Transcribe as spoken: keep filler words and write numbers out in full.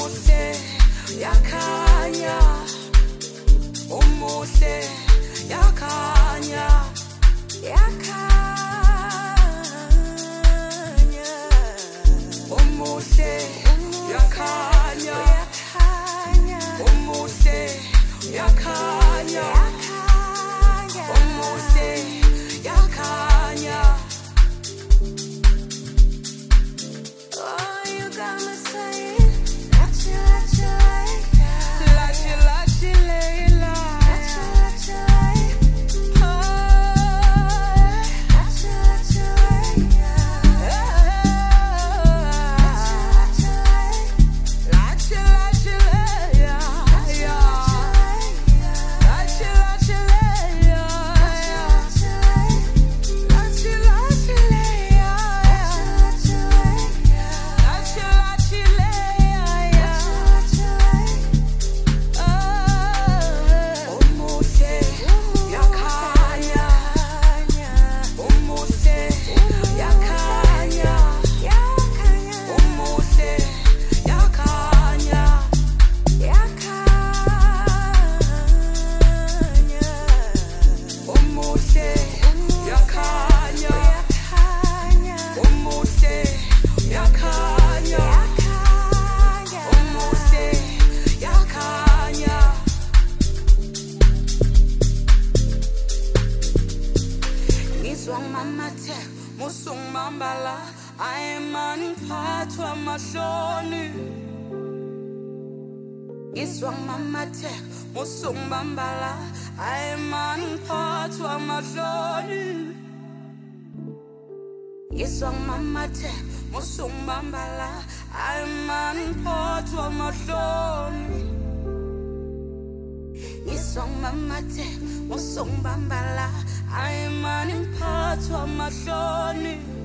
umuhle yakhanya, umuhle yakhanya, yakhanya, umuhle yakhanya, umuhle yakhanya, umuhle yakhanya. Oh, you got me saying, lachi lachi leila, lachi lachi leila, lachi lachi leila, oh, lachi lachi leila, lachi lachi leila, lachi lachi leila, lachi lachi leila, lachi lachi leila, umuhle yakhanya, umuhle yakhanya, umuhle yakhanya, yakhanya, umuhle yakhanya, umuhle yakhanya, umuhle yakhanya. Ngizwa ngimamatheka musungibambala, ayemani ngiphathwa mahloni. Ngizwa ngimamatheka musungibambala, ayemani ngiphathwa mahloni. Ngizwa ngimamatheka musungibambala, ayemani ngiphathwa mahloni. Ngizwa ngimamatheka musungibambala, ayemani ngiphathwa mahloni.